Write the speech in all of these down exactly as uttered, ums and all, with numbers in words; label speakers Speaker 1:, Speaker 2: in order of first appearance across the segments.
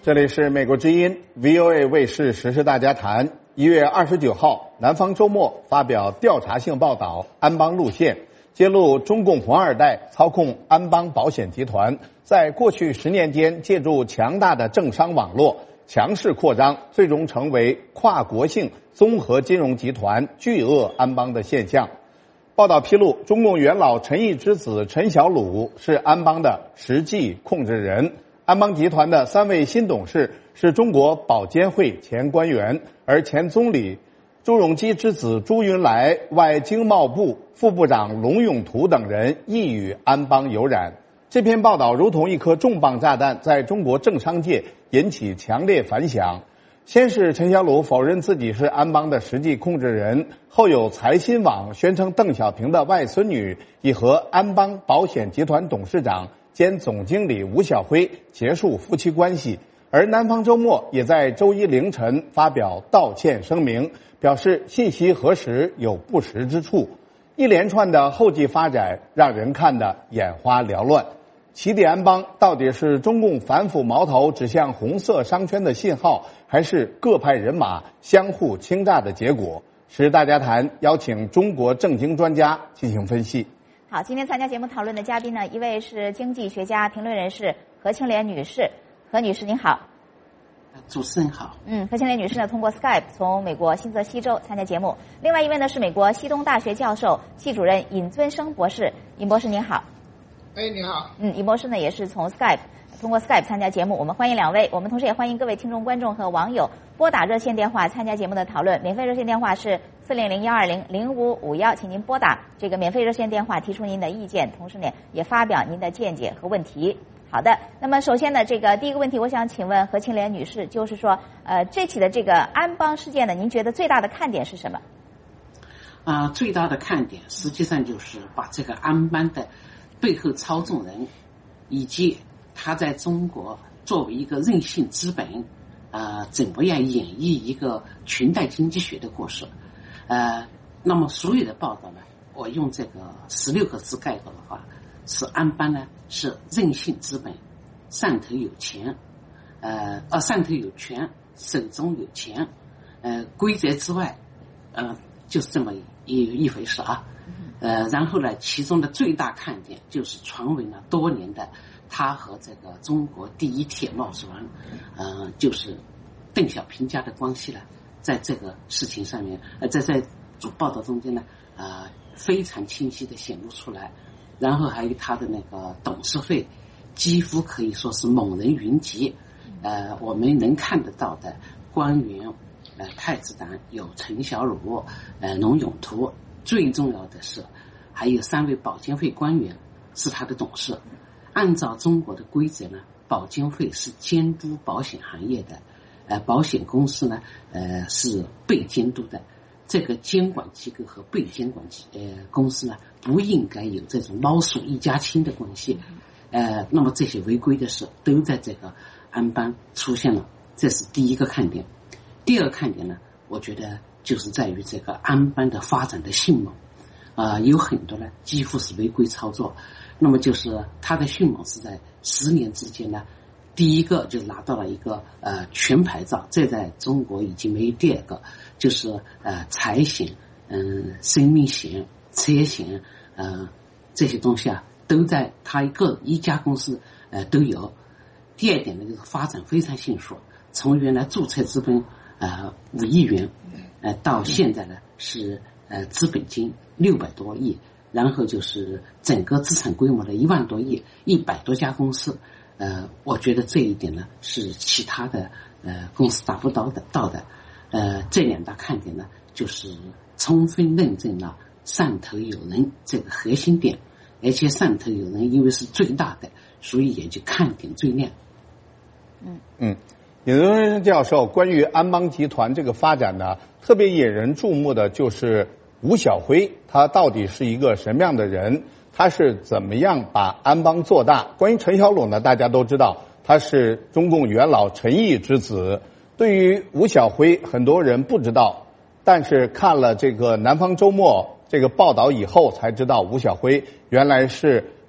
Speaker 1: 这里是美国之音 V O A 卫视时事大家谈。一月二十九号，南方周末发表调查性报道《安邦路线》，揭露中共红二代操控安邦保险集团，在过去十年间借助强大的政商网络强势扩张，最终成为跨国性综合金融集团巨鳄安邦的现象。报道披露，中共元老陈毅之子陈小鲁是安邦的实际控制人。安邦集团的三位新董事是中国保监会前官员，而前总理朱镕基之子朱云来、外经贸部副部长龙永图等人亦与安邦有染。这篇报道如同一颗重磅炸弹，在中国政商界引起强烈反响。先是陈小鲁否认自己是安邦的实际控制人，后有财新网宣称邓小平的外孙女已和安邦保险集团董事长兼总经理吴晓辉结束夫妻关系，而南方周末也在周一凌晨发表道歉声明，表示信息核实有不实之处。一连串的后继发展让人看得眼花缭乱。起底安邦到底是中共反腐矛头指向红色商圈的信号，还是各派人马相互倾轧的结果？时事大家谈邀请中国政经专家进行分析。
Speaker 2: 好，今天参加节目讨论的嘉宾呢，一位是经济学家、评论人士何庆莲女士。何女士您好。
Speaker 3: 主持人好。
Speaker 2: 嗯，何庆莲女士呢，通过 Skype 从美国新泽西州参加节目。另外一位呢是美国西东大学教授、系主任尹尊生博士。尹博士您好。
Speaker 4: 哎，你好。
Speaker 2: 嗯，尹博士呢也是从 Skype 通过 Skype 参加节目，我们欢迎两位。我们同时也欢迎各位听众、观众和网友拨打热线电话参加节目的讨论。免费热线电话是四零零幺二零零五五幺，请您拨打这个免费热线电话提出您的意见，同时呢也发表您的见解和问题。好的，那么首先呢，这个第一个问题，我想请问何庆莲女士，就是说，呃，这起的这个安邦事件呢，您觉得最大的看点是什么？
Speaker 3: 啊、呃，最大的看点实际上就是把这个安邦的背后操纵人，以及他在中国作为一个任性资本，呃，怎么样演绎一个裙带经济学的故事？呃，那么所有的报道呢，我用这个十六个字概括的话，是安邦呢是任性资本，上头有钱，呃，呃上头有权，手中有钱，呃，规则之外，呃，就是这么一一回事啊。呃，然后呢，其中的最大看点就是传闻了多年的他和这个中国第一铁贸之王，呃，就是邓小平家的关系呢，在这个事情上面，呃，在在主报道中间呢，呃，非常清晰的显露出来。然后还有他的那个董事会，几乎可以说是猛人云集。呃，我们能看得到的官员，呃，太子党有陈小鲁，呃，龙永图。最重要的是，还有三位保监会官员是他的董事。按照中国的规则呢，保监会是监督保险行业的，呃，保险公司呢，呃，是被监督的。这个监管机构和被监管机呃公司呢，不应该有这种猫鼠一家亲的关系。呃，那么这些违规的事都在这个安邦出现了，这是第一个看点。第二个看点呢，我觉得就是在于这个安邦的发展的迅猛，啊、呃，有很多呢几乎是违规操作。那么就是它的迅猛是在十年之间呢，第一个就拿到了一个呃全牌照，这在中国已经没有第二个，就是呃财险、嗯、呃、生命险、车险，呃这些东西啊都在它一个一家公司呃都有。第二点呢，就是发展非常迅速，从原来注册资本呃五亿元，呃到现在呢是呃资本金六百多亿，然后就是整个资产规模的一万多亿，一百多家公司。呃，我觉得这一点呢是其他的呃公司达不到的到的。呃，这两大看点呢，就是充分论证了上头有人这个核心点，而且上头有人因为是最大的，所以也就看点最亮。
Speaker 2: 嗯
Speaker 1: 嗯，尹尊生教授关于安邦集团这个发展呢，特别引人注目的就是吴晓辉，他到底是一个什么样的人？他是怎么样把安邦做大？关于陈小鲁呢，大家都知道他是中共元老陈毅之子。对于吴晓辉，很多人不知道，但是看了这个《南方周末》这个报道以后，才知道吴晓辉原来是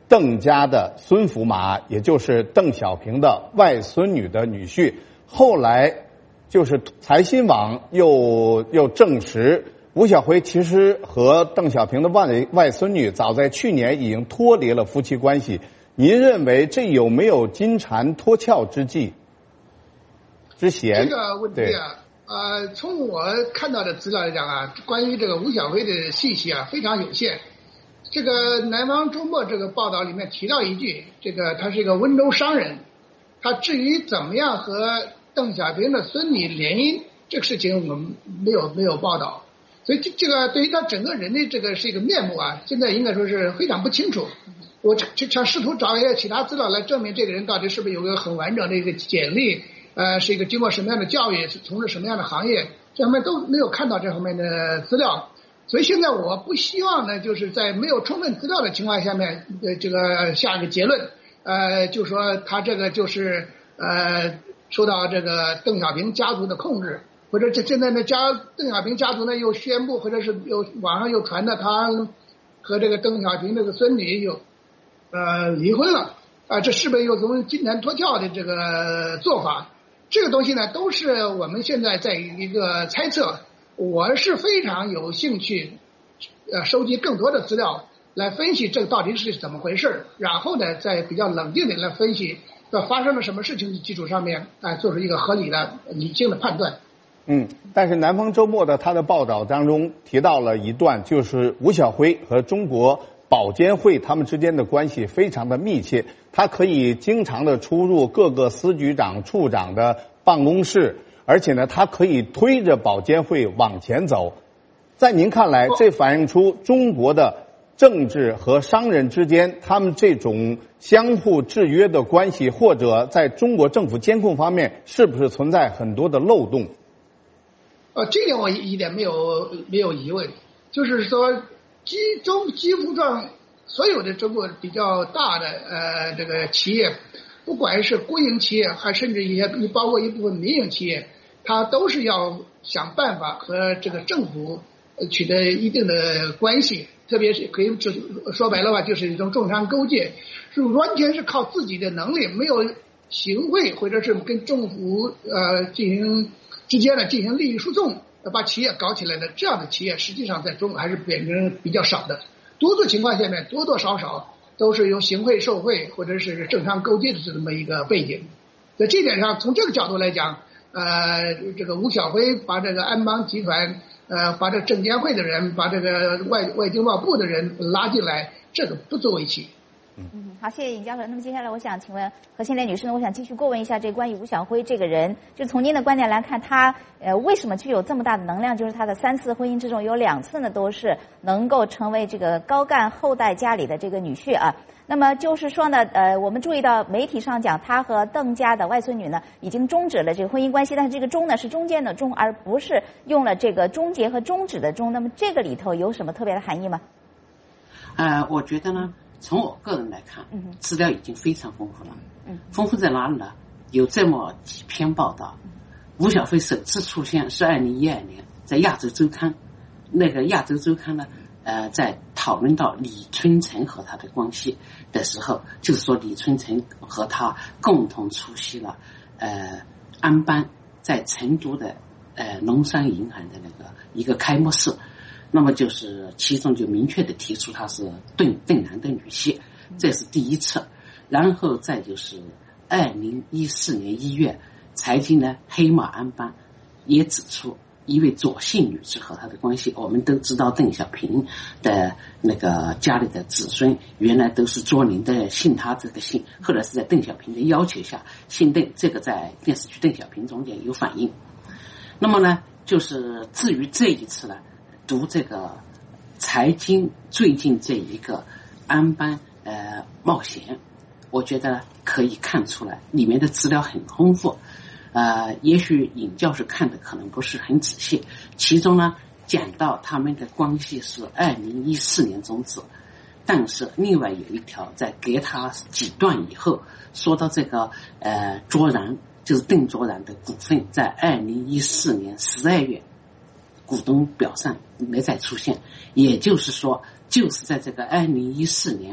Speaker 1: 邓家的孙福马，也就是邓小平的外孙女的女婿。后来就是财新网又又证实，吴晓辉其实和邓小平的外外孙女早在去年已经脱离了夫妻关系。您认为这有没有金蝉脱壳之计之嫌？
Speaker 4: 这个问题啊，呃，从我看到的资料来讲啊，关于这个吴晓辉的信息啊非常有限。这个南方周末这个报道里面提到一句，这个他是一个温州商人，他至于怎么样和邓小平的孙女联姻这个事情我们没有没有报道，所以这这个对于他整个人的这个是一个面目啊，现在应该说是非常不清楚。我想试图找一些其他资料来证明这个人到底是不是有个很完整的一个简历，呃，是一个经过什么样的教育，从事什么样的行业，这方面都没有看到这方面的资料。所以现在我不希望呢，就是在没有充分资料的情况下面，呃，这个下一个结论，呃，就说他这个就是呃受到这个邓小平家族的控制，或者这现在呢家邓小平家族呢又宣布，或者是有网上又传的他和这个邓小平这个孙女有呃离婚了啊、呃，这是不是又从金蝉脱壳的这个做法？这个东西呢，都是我们现在在一个猜测。我是非常有兴趣，呃，收集更多的资料来分析这个到底是怎么回事，然后呢，在比较冷静的来分析，在发生了什么事情的基础上面，哎、呃，做出一个合理的、理性的判断。
Speaker 1: 嗯，但是南方周末的他的报道当中提到了一段，就是吴晓辉和中国保监会他们之间的关系非常的密切，他可以经常的出入各个司局长、处长的办公室。而且呢，他可以推着保监会往前走。在您看来，这反映出中国的政治和商人之间他们这种相互制约的关系，或者在中国政府监控方面是不是存在很多的漏洞？
Speaker 4: 呃，这点我一点没有没有疑问，就是说，几中几乎上所有的中国比较大的呃这个企业，不管是国营企业，还甚至一些包括一部分民营企业。他都是要想办法和这个政府取得一定的关系，特别是可以说白了吧，就是一种政商勾结，是完全是靠自己的能力，没有行贿或者是跟政府呃进行之间的进行利益输送，把企业搞起来的这样的企业，实际上在中国还是变成比较少的。多数情况下面，多多少少都是由行贿受贿或者是政商勾结的这么一个背景。在这点上，从这个角度来讲。呃，这个吴晓辉把这个安邦集团，呃，把这个证监会的人，把这个外外经贸部的人拉进来，这个不足为奇。
Speaker 2: 嗯，好，谢谢尹教授。那么接下来我想请问何新莲女士呢，我想继续过问一下这关于吴晓辉这个人，就从您的观点来看，他呃为什么具有这么大的能量？就是他的三次婚姻之中有两次呢都是能够成为这个高干后代家里的这个女婿啊。那么就是说呢，呃，我们注意到媒体上讲，他和邓家的外孙女呢已经终止了这个婚姻关系，但是这个终呢是中间的终，而不是用了这个终结和终止的终。那么这个里头有什么特别的含义吗？
Speaker 3: 呃，我觉得呢，从我个人来看，资料已经非常丰富了。嗯，丰富在哪里呢？有这么几篇报道。吴晓辉首次出现是二零一二年，在《亚洲周刊》，那个《亚洲周刊》呢。呃，在讨论到李春城和他的关系的时候，就是说李春城和他共同出席了呃安邦在成都的呃农商银行的那个一个开幕式，那么就是其中就明确的提出他是邓邓南的女婿，这是第一次。然后再就是二零一四年一月，财经呢黑马安邦也指出。一位左姓女士和她的关系，我们都知道邓小平的那个家里的子孙原来都是卓林的姓他这个姓，后来是在邓小平的要求下姓邓，这个在电视剧《邓小平》中间有反映。那么呢，就是至于这一次呢，读这个财经最近这一个安邦呃冒险，我觉得可以看出来里面的资料很丰富。呃，也许尹教授看的可能不是很仔细，其中呢讲到他们的关系是二零一四年终止，但是另外有一条在给他几段以后，说到这个呃卓然，就是邓卓然的股份在二零一四年十二月股东表上没再出现，也就是说就是在这个二零一四年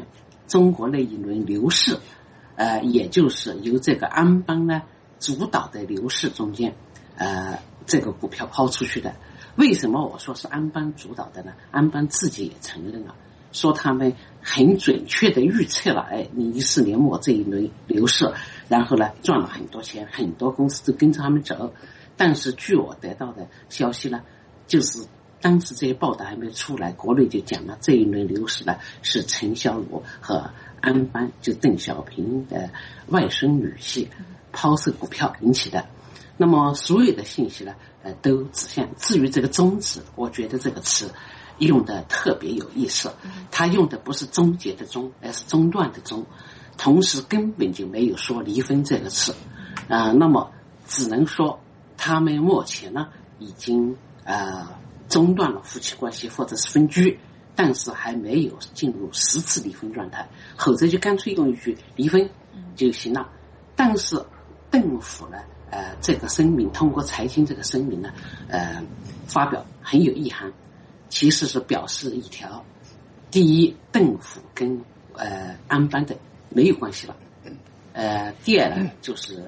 Speaker 3: 中国那一轮牛市，呃，也就是由这个安邦呢主导的牛市中间，呃，这个股票抛出去的。为什么我说是安邦主导的呢？安邦自己也承认了，说他们很准确的预测了，哎，你一四年末这一轮牛市，然后呢赚了很多钱，很多公司都跟着他们走。但是据我得到的消息呢，就是当时这些报道还没出来，国内就讲了这一轮牛市呢是陈小鲁和安邦，就邓小平的外孙女婿抛售股票引起的。那么所有的信息呢，呃，都指向。至于这个终止，我觉得这个词用的特别有意思，他用的不是终结的终，而是中断的中，同时根本就没有说离婚这个词，啊、呃，那么只能说他们目前呢已经呃中断了夫妻关系或者是分居，但是还没有进入实质离婚状态，否则就干脆用一句离婚就行了。但是邓府呢，呃，这个声明通过财经这个声明呢，呃，发表很有意涵，其实是表示一条：第一，邓府跟呃安邦的没有关系了；呃，第二呢，就是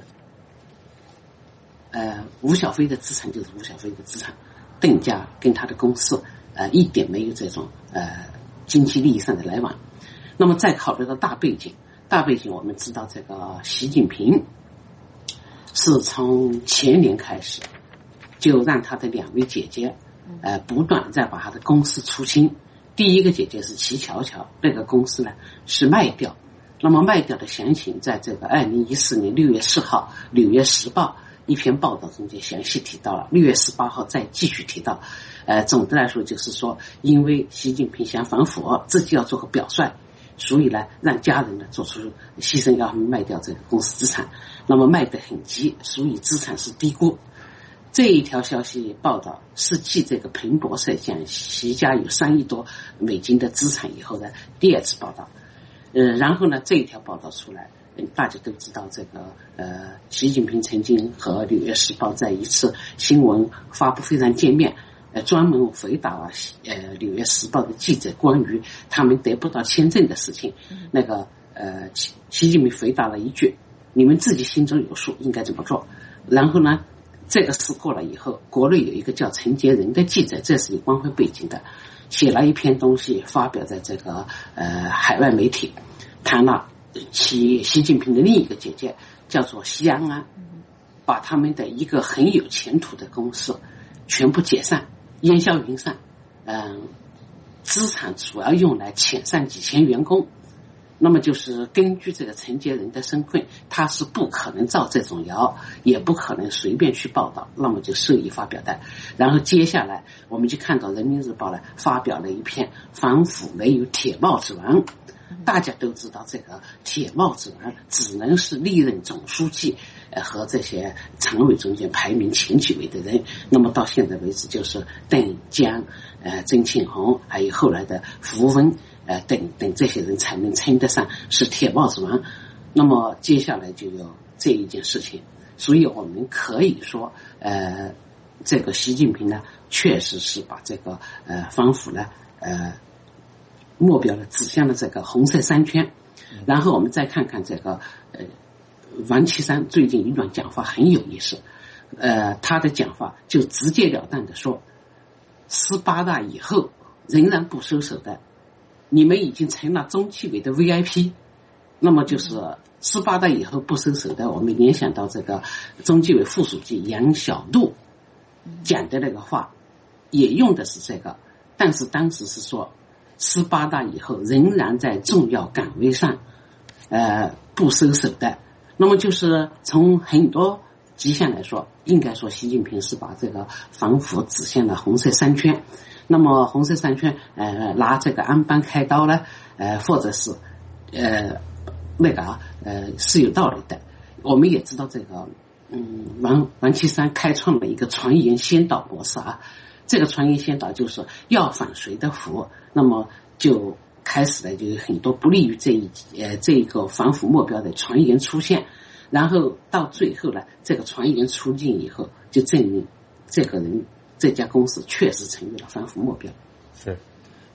Speaker 3: 呃吴小飞的资产就是吴小飞的资产，邓家跟他的公司呃一点没有这种呃经济利益上的来往。那么再考虑到大背景，大背景我们知道这个习近平是从前年开始就让他的两位姐姐呃不断在把他的公司出清。第一个姐姐是齐乔乔，那个公司呢是卖掉，那么卖掉的详情在这个二零一四年六月四号纽约时报一篇报道中间详细提到了，六月十八号再继续提到。呃，总的来说就是说，因为习近平想反腐，自己要做个表率，所以呢让家人呢做出牺牲，要他们卖掉这个公司资产，那么卖得很急，所以资产是低估。这一条消息报道是继这个彭博社讲习家有三亿多美金的资产以后的第二次报道。呃，然后呢这一条报道出来，大家都知道这个呃，习近平曾经和纽约时报在一次新闻发布会上见面，呃，专门回答了呃纽约时报的记者关于他们得不到签证的事情。那个呃，习习近平回答了一句：“你们自己心中有数，应该怎么做。”然后呢，这个事过了以后，国内有一个叫陈杰仁的记者，这是有光辉背景的，写了一篇东西发表在这个呃海外媒体，谈了习习近平的另一个姐姐叫做西安安，把他们的一个很有前途的公司全部解散，烟消云散，嗯，资产主要用来遣散几千员工。那么就是根据这个陈杰仁的身份，他是不可能造这种谣，也不可能随便去报道，那么就受益发表的。然后接下来我们就看到人民日报呢发表了一篇反腐没有铁帽子王。大家都知道这个铁帽子王只能是历任总书记呃和这些常委中间排名前几位的人，那么到现在为止就是邓江、呃曾庆红还有后来的胡温呃等等这些人才能称得上是铁帽子王。那么接下来就有这一件事情，所以我们可以说呃这个习近平呢确实是把这个呃反腐呢呃目标呢指向了这个红色三圈。然后我们再看看这个呃王岐山最近一段讲话很有意思，呃他的讲话就直截了当的说，十八大以后仍然不收手的，你们已经成了中纪委的 V I P。 那么就是十八大以后不收手的，我们联想到这个中纪委副书记杨小璐讲的那个话也用的是这个，但是当时是说十八大以后仍然在重要岗位上呃不收手的。那么就是从很多迹象来说，应该说习近平是把这个反腐指向了红色三圈。那么红色三圈呃拿这个安邦开刀呢呃或者是呃那个啊呃是有道理的。我们也知道这个嗯王王岐山开创了一个传言先导模式啊，这个传言先导就是要反谁的腐，那么就开始了就有很多不利于这一呃这个反腐目标的传言出现，然后到最后呢这个传言出尽以后，就证明这个人这家公司确实成为了反腐目标。
Speaker 1: 是，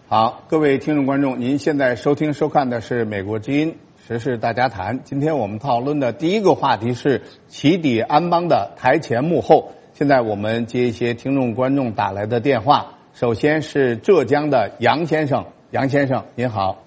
Speaker 1: 好，各位听众观众，您现在收听收看的是美国之音时事大家谈。今天我们讨论的第一个话题是起底安邦的台前幕后。现在我们接一些听众观众打来的电话。首先是浙江的杨先生，杨先生您好。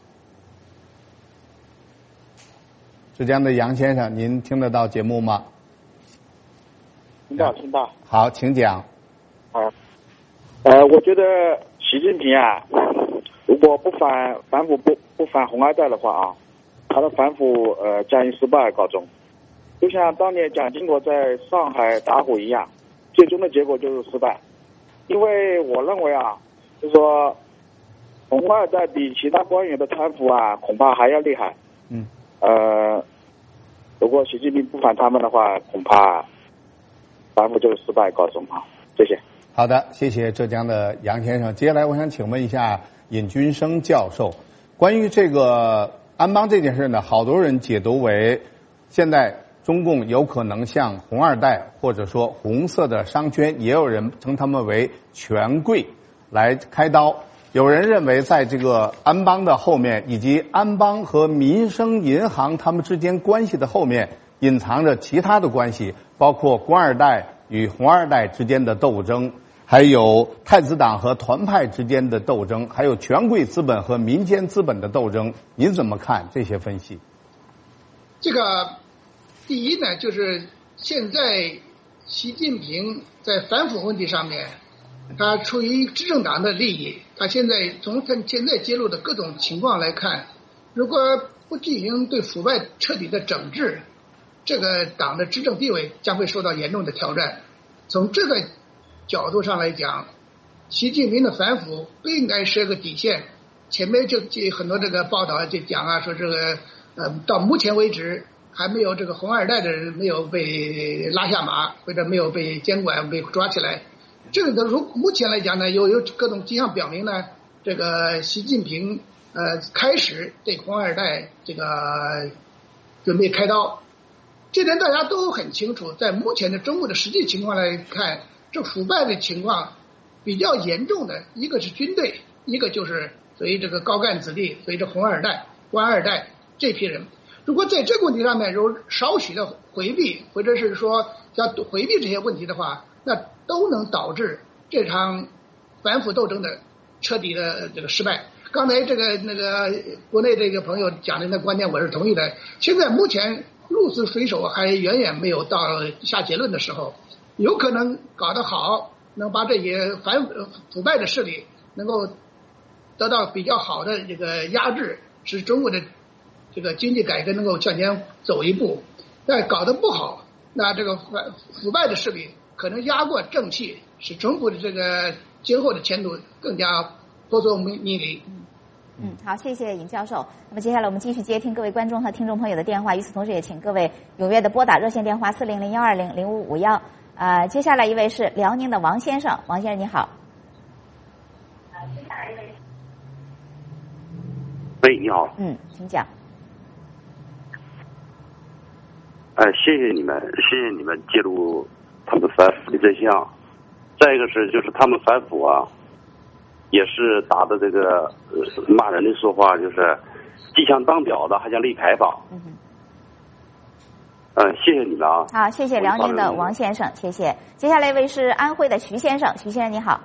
Speaker 1: 浙江的杨先生，您听得到节目吗？
Speaker 5: 听到，听到。
Speaker 1: 好，请讲。
Speaker 5: 好，呃，我觉得习近平啊，如果不反反腐不不反红二代的话啊，他的反腐呃将以失败告终，就像当年蒋经国在上海打虎一样，最终的结果就是失败。因为我认为啊，就是说红二代比其他官员的贪腐啊，恐怕还要厉害。
Speaker 1: 嗯。
Speaker 5: 呃，如果习近平不反他们的话，恐怕反腐就是失败告终啊。谢谢。
Speaker 1: 好的，谢谢浙江的杨先生。接下来我想请问一下尹君生教授，关于这个安邦这件事呢，好多人解读为现在中共有可能向红二代或者说红色的商圈，也有人称他们为权贵来开刀。有人认为在这个安邦的后面，以及安邦和民生银行他们之间关系的后面，隐藏着其他的关系，包括官二代与红二代之间的斗争，还有太子党和团派之间的斗争，还有权贵资本和民间资本的斗争。您怎么看这些分析？
Speaker 4: 这个第一呢，就是现在习近平在反腐问题上面，他出于执政党的利益，他现在从他现在揭露的各种情况来看，如果不进行对腐败彻底的整治，这个党的执政地位将会受到严重的挑战。从这个角度上来讲，习近平的反腐不应该设个底线。前面就很多这个报道就讲啊，说这个呃到目前为止还没有这个红二代的人没有被拉下马，或者没有被监管被抓起来。这个的如目前来讲呢，有有各种迹象表明呢，这个习近平呃开始对红二代这个准备开刀。这点大家都很清楚，在目前的中国的实际情况来看，这腐败的情况比较严重的一个是军队，一个就是所谓这个高干子弟，所谓这红二代、官二代这批人。如果在这个问题上面有少许的回避，或者是说要回避这些问题的话，那都能导致这场反腐斗争的彻底的这个失败。刚才这个那个国内这个朋友讲的那观点我是同意的。现在目前鹿死谁手还远远没有到下结论的时候，有可能搞得好，能把这些反腐败的势力能够得到比较好的这个压制，使中国的这个经济改革能够向前走一步。但搞得不好，那这个反腐败的势力可能压过正气，使中国的这个今后的前途更加扑朔迷离。
Speaker 2: 嗯，好，谢谢尹教授。那么接下来我们继续接听各位观众和听众朋友的电话，与此同时也请各位踊跃的拨打热线电话四零零幺二零零五五幺。呃，接下来一位是辽宁的王先生，王先生你好。
Speaker 6: 喂，你好。
Speaker 2: 嗯，请讲。
Speaker 6: 哎，谢谢你们，谢谢你们揭露他们反腐的真相。再一个是，就是他们反腐啊，也是打的这个呃骂人的说话，就是既想当婊子，还想立牌坊。嗯哼。嗯，谢谢你们啊。
Speaker 2: 好，谢谢辽宁的王先生，谢谢。接下来一位是安徽的徐先生，徐先生你好。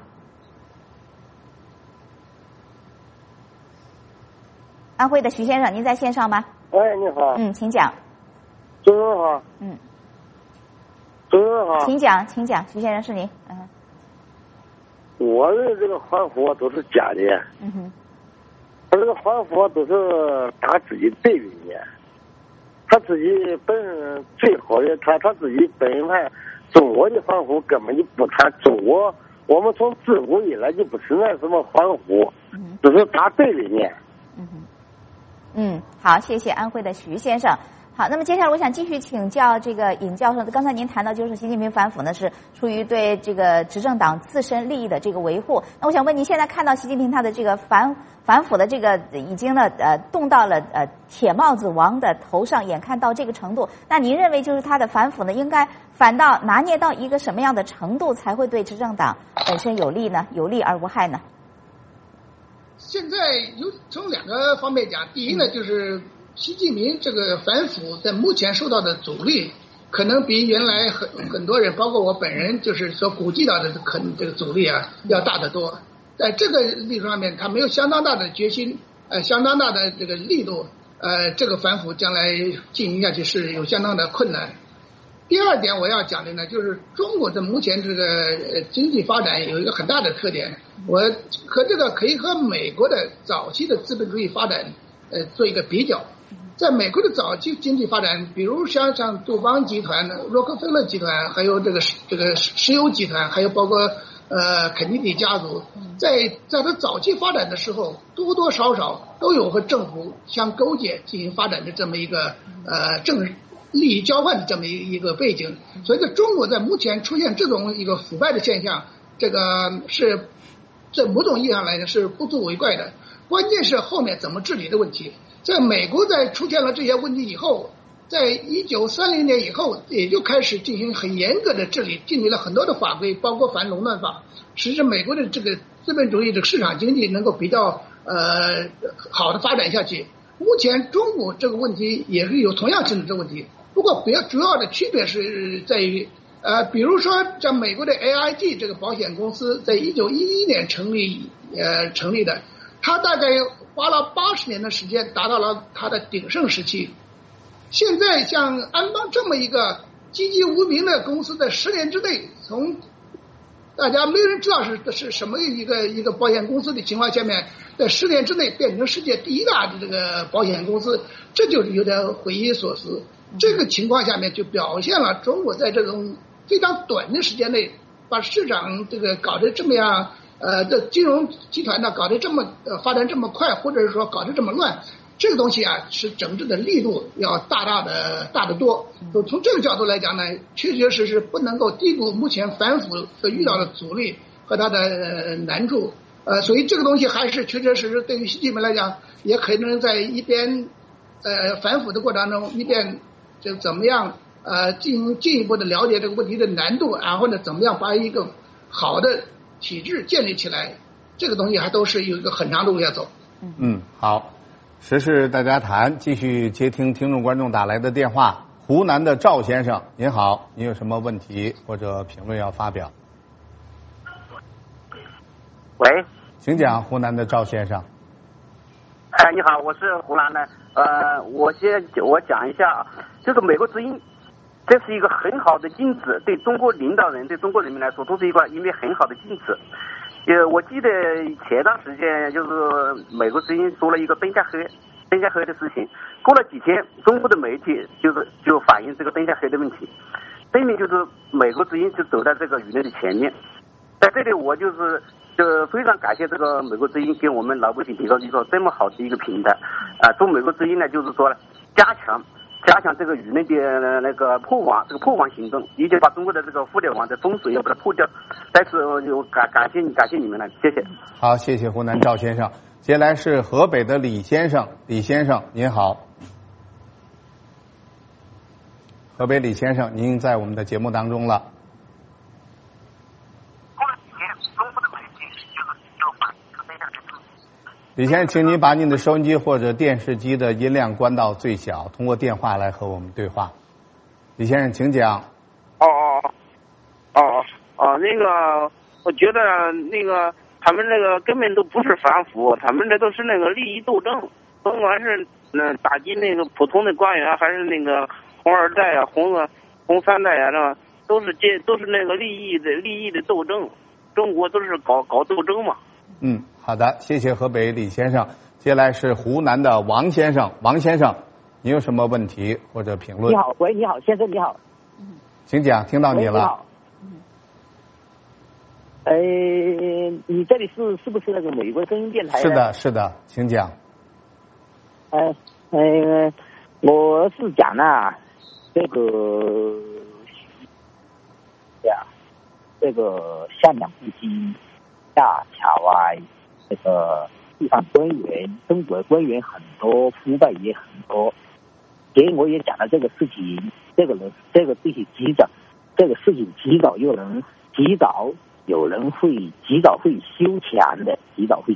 Speaker 2: 安徽的徐先生，您在线上吗？
Speaker 5: 哎，你好。
Speaker 2: 嗯，请讲。
Speaker 5: 主持人好。
Speaker 2: 嗯。
Speaker 5: 主持人好。
Speaker 2: 请讲，请讲，徐先生是您。嗯。
Speaker 5: 我的这个反腐都是假的。
Speaker 2: 嗯哼。
Speaker 5: 他这个反腐都是打自己对立面，他自己本人最好的，他他自己本来中国的反腐根本就不谈中国，我们从自古以来就不存在什么反腐，只是打对立面。
Speaker 2: 嗯哼。嗯，好，谢谢安徽的徐先生。好，那么接下来我想继续请教这个尹教授。刚才您谈到，就是习近平反腐呢是出于对这个执政党自身利益的这个维护。那我想问您，现在看到习近平他的这个反反腐的这个已经呢呃动到了呃铁帽子王的头上，眼看到这个程度，那您认为就是他的反腐呢应该反倒拿捏到一个什么样的程度才会对执政党本身有利呢？有利而无害呢？
Speaker 4: 现在有从两个方面讲，第一呢，就是习近平这个反腐在目前受到的阻力，可能比原来很很多人，包括我本人，就是所估计到的可能这个阻力啊，要大得多。在这个力度上面，他没有相当大的决心，呃，相当大的这个力度，呃，这个反腐将来进行下去是有相当的困难。第二点我要讲的呢，就是中国的目前这个呃经济发展有一个很大的特点，我和这个可以和美国的早期的资本主义发展呃做一个比较。在美国的早期经济发展，比如像像杜邦集团、洛克菲勒集团，还有这个这个石油集团，还有包括呃肯尼迪家族，在在它早期发展的时候，多多少少都有和政府相勾结进行发展的这么一个呃政治利益交换的这么一个背景，所以在中国在目前出现这种一个腐败的现象，这个是在某种意义上来讲是不足为怪的。关键是后面怎么治理的问题。在美国在出现了这些问题以后，在一九三零年以后，也就开始进行很严格的治理，订立了很多的法规，包括反垄断法，使得美国的这个资本主义的市场经济能够比较呃好的发展下去。目前中国这个问题也是有同样性质的问题。不过比较主要的区别是在于，呃，比如说像美国的 A I G 这个保险公司，在一九一一年成立，呃，成立的，它大概花了八十年的时间达到了它的鼎盛时期。现在像安邦这么一个籍籍无名的公司，在十年之内，从大家没有人知道是是什么一个一个保险公司的情况下面，在十年之内变成世界第一大的这个保险公司，这就是有点匪夷所思。这个情况下面就表现了中国在这种非常短的时间内把市场这个搞得这么样，呃，这金融集团呢搞得这么呃发展这么快，或者是说搞得这么乱，这个东西啊是整治的力度要大大的大得多。就从这个角度来讲呢，确确实实不能够低估目前反腐所遇到的阻力和它的、呃、难处。呃，所以这个东西还是确确实实对于习近平来讲，也可能在一边呃反腐的过程中，一边就怎么样呃进进一步的了解这个问题的难度，然后呢怎么样把一个好的体制建立起来，这个东西还都是有一个很长的路要走。
Speaker 1: 嗯，好，时事大家谈，继续接听听众观众打来的电话。湖南的赵先生，您好，您有什么问题或者评论要发表？
Speaker 7: 喂，
Speaker 1: 请讲，湖南的赵先生。
Speaker 7: 哎，你好，我是湖南的。呃，我先我讲一下，这个美国之音，这是一个很好的镜子，对中国领导人、对中国人民来说，都是一个一面很好的镜子。呃，我记得前段时间就是美国之音说了一个登下黑登下黑的事情，过了几天，中国的媒体就是就反映这个登下黑的问题，证明就是美国之音就走在这个舆论的前面。在这里，我就是就非常感谢这个美国之音给我们老百姓提供一个这么好的一个平台啊！做美国之音呢，就是说加强加强这个舆论的那个破网，这个破网行动，一定把中国的这个互联网的封锁要把它破掉。再次就感感谢你，感谢你们了，谢谢。
Speaker 1: 好，谢谢湖南赵先生。接下来是河北的李先生，李先生您好。河北李先生，您在我们的节目当中了。李先生，请您把您的收音机或者电视机的音量关到最小，通过电话来和我们对话。李先生，请讲。
Speaker 8: 哦哦哦哦哦，那个，我觉得那个他们那个根本都不是反腐，他们这都是那个利益斗争，甭管是那打击那个普通的官员，还是那个红二代啊、红个红三代啊，那都是这都是那个利益的利益的斗争。中国都是搞搞斗争嘛。
Speaker 1: 嗯，好的，谢谢河北李先生。接下来是湖南的王先生，王先生，你有什么问题或者评论？
Speaker 9: 你好，喂，你好，先生你好，
Speaker 1: 请讲，听到你了。
Speaker 9: 你好，呃，你这里是是不是那个美国声音电台？
Speaker 1: 是的，是的，请讲。
Speaker 9: 呃呃，我是讲呢，这个呀，这个下面不仅大桥啊，这个地方官员，中国官员很多，腐败也很多。所以我也讲了这个事情，这个人，这个事情及早，这个事情及早有人及早有人会及早会修墙的，及早会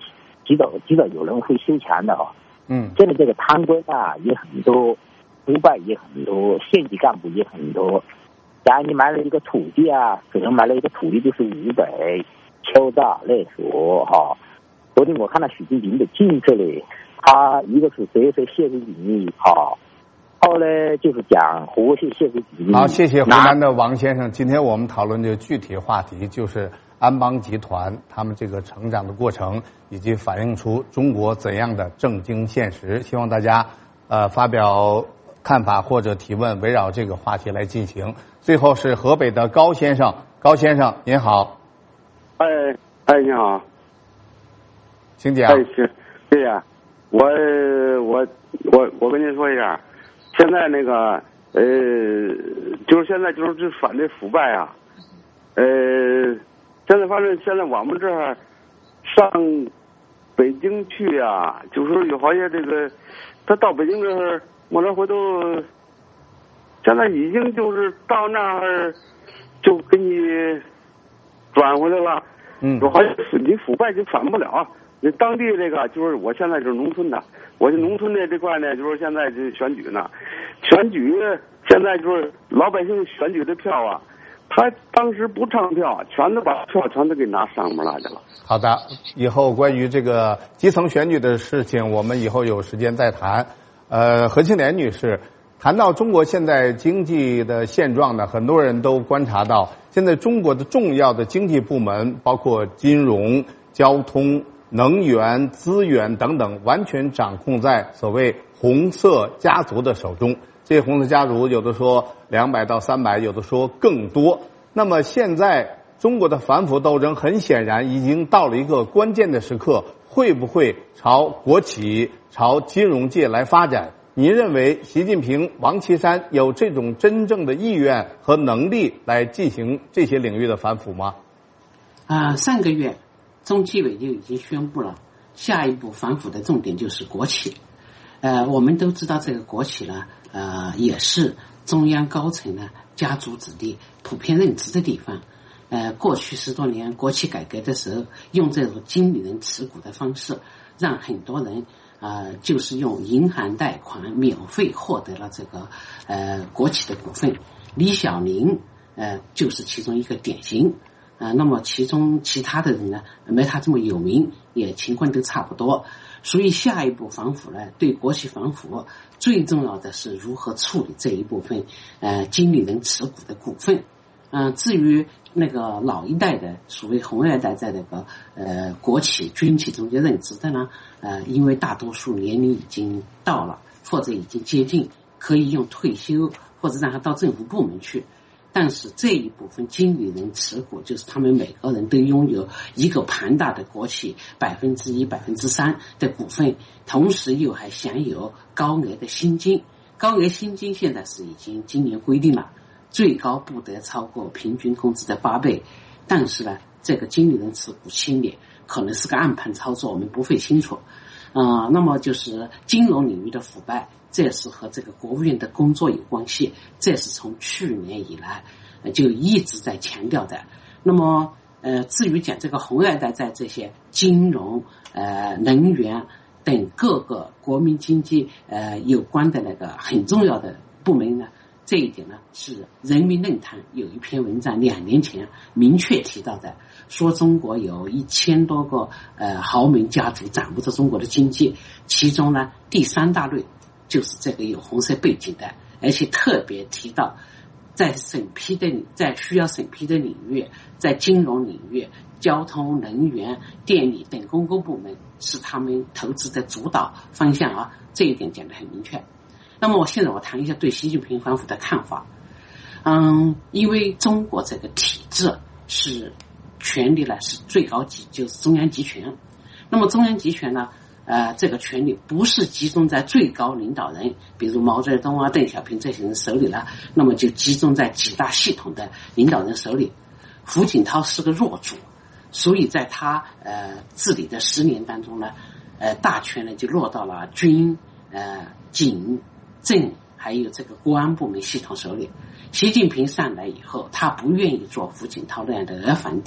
Speaker 9: 知道知道有人会收钱的啊。
Speaker 1: 嗯，
Speaker 9: 现在这个贪官啊也很多，腐败也很多，县级干部也很多。假如你买了一个土地啊，可能买了一个土地就是五百，敲诈勒索哈。昨天我看到习近平的政策里，他一个是谁谁泄露机密哈。后来就是讲活系泄露机密。
Speaker 1: 好，谢谢湖南的王先生。今天我们讨论的具体话题就是安邦集团他们这个成长的过程，以及反映出中国怎样的政经现实。希望大家呃发表看法或者提问，围绕这个话题来进行。最后是河北的高先生，高先生您好。
Speaker 10: 哎哎，你好，
Speaker 1: 请讲。
Speaker 10: 哎是，对呀、啊，我我我我跟您说一下。现在那个呃，就是现在就是就反对腐败啊，呃，现在反正现在我们这儿上北京去啊，就是说有好些这个，他到北京这儿，我这回头现在已经就是到那儿就给你转回来了，
Speaker 1: 嗯，
Speaker 10: 有好些你腐败就反不了。你当地这个就是我现在就是农村的，我这农村的这块呢，就是现在就选举呢，选举现在就是老百姓选举的票啊，他当时不唱票，全都把票全都给拿上面来去了。
Speaker 1: 好的，以后关于这个基层选举的事情，我们以后有时间再谈。呃，何庆莲女士，谈到中国现在经济的现状呢，很多人都观察到，现在中国的重要的经济部门，包括金融、交通、能源、资源等等，完全掌控在所谓红色家族的手中。这些红色家族有的说两百到三百，有的说更多。那么现在中国的反腐斗争很显然已经到了一个关键的时刻，会不会朝国企、朝金融界来发展？您认为习近平、王岐山有这种真正的意愿和能力来进行这些领域的反腐吗？
Speaker 3: 啊、呃，上个月中纪委就已经宣布了，下一步反腐的重点就是国企。呃，我们都知道这个国企呢，呃，也是中央高层呢家族子弟普遍认知的地方。呃，过去十多年国企改革的时候，用这种经理人持股的方式，让很多人呃，就是用银行贷款免费获得了这个呃国企的股份。李小宁呃就是其中一个典型。呃，那么其中其他的人呢，没他这么有名，也情况都差不多。所以下一步反腐呢，对国企反腐最重要的是如何处理这一部分呃经理人持股的股份。嗯、呃，至于那个老一代的所谓红二代在那个呃国企、军企中间任职的呢，呃，因为大多数年龄已经到了，或者已经接近，可以用退休或者让他到政府部门去。但是这一部分经理人持股，就是他们每个人都拥有一个庞大的国企百分之一、百分之三的股份，同时又还享有高额的薪金。高额薪金现在是已经今年规定了，最高不得超过平均工资的八倍。但是呢，这个经理人持股清理可能是个暗盘操作，我们不会清楚。呃，那么就是金融领域的腐败，这是和这个国务院的工作有关系，这是从去年以来就一直在强调的。那么呃，至于讲这个红二代在这些金融、呃能源等各个国民经济呃有关的那个很重要的部门呢，这一点呢是人民论坛有一篇文章两年前明确提到的，说中国有一千多个呃豪门家族掌握着中国的经济，其中呢第三大类就是这个有红色背景的，而且特别提到在审批的在需要审批的领域，在金融领域、交通、能源、电力等公共部门是他们投资的主导方向啊，这一点讲得很明确。那么我现在我谈一下对习近平反腐的看法。嗯，因为中国这个体制是权力呢是最高级，就是中央集权。那么中央集权呢，呃，这个权力不是集中在最高领导人，比如毛泽东啊、邓小平这些人手里了，那么就集中在几大系统的领导人手里。胡锦涛是个弱主，所以在他呃治理的十年当中呢，呃，大权呢就落到了军、呃警、政还有这个国安部门系统手里。习近平上来以后，他不愿意做胡锦涛那样的儿皇帝，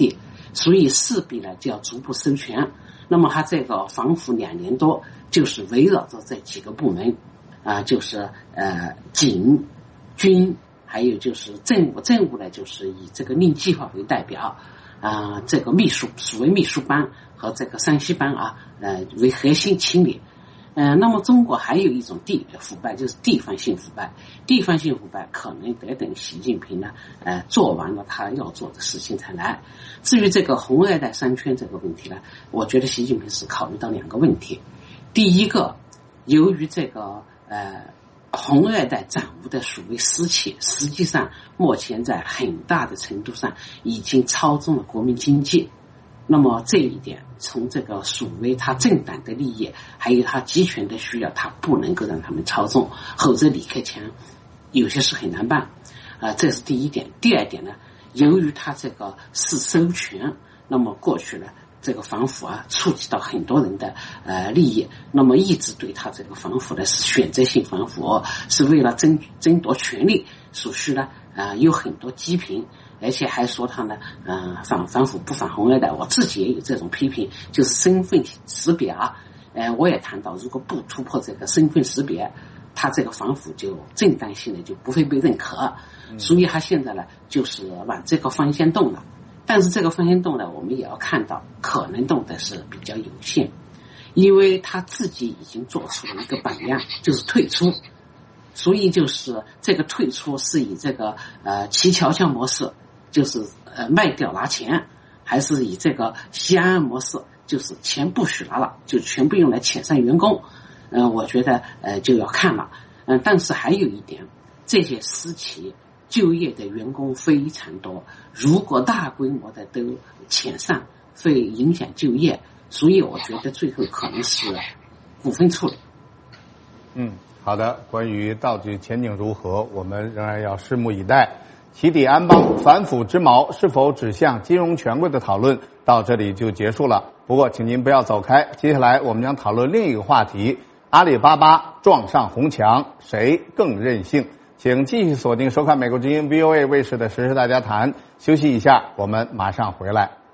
Speaker 3: 所以势必呢就要逐步收权。那么他这个防腐两年多，就是围绕着这几个部门啊、呃，就是呃警、军，还有就是政务，政务呢就是以这个令计划为代表啊、呃，这个秘书属为秘书班和这个山西班啊呃为核心清理。呃，那么中国还有一种地腐败，就是地方性腐败。地方性腐败可能得等习近平呢，呃，做完了他要做的事情才来。至于这个红二代商圈这个问题呢，我觉得习近平是考虑到两个问题。第一个，由于这个呃红二代掌握的所谓私企，实际上目前在很大的程度上已经操纵了国民经济。那么这一点，从这个所谓他政党的利益，还有他集权的需要，他不能够让他们操纵，否则李克强有些事很难办。啊、呃，这是第一点。第二点呢，由于他这个是收权，那么过去呢，这个反腐啊，触及到很多人的呃利益，那么一直对他这个反腐呢是选择性反腐，是为了争争夺权力所需呢，啊、呃，有很多批评。而且还说他呢，嗯、呃，反反腐不反红二代，我自己也有这种批评，就是身份识别啊，呃，我也谈到，如果不突破这个身份识别，他这个反腐就正当性的就不会被认可，所以他现在呢就是往这个方向动了，但是这个方向动呢，我们也要看到可能动的是比较有限，因为他自己已经做出了一个榜样，就是退出。所以就是这个退出是以这个呃齐乔乔模式，就是呃卖掉拿钱，还是以这个西安安模式，就是钱不许拿了，就全部用来遣散员工。嗯、呃，我觉得呃就要看了。嗯、呃，但是还有一点，这些私企就业的员工非常多，如果大规模的都遣散，会影响就业，所以我觉得最后可能是股份处理。
Speaker 1: 嗯。好的，关于到底前景如何，我们仍然要拭目以待。起底安邦反腐之矛是否指向金融权贵的讨论到这里就结束了。不过，请您不要走开，接下来我们将讨论另一个话题：阿里巴巴撞上红墙，谁更任性？请继续锁定收看美国之音 V O A 卫视的《时事大家谈》。休息一下，我们马上回来。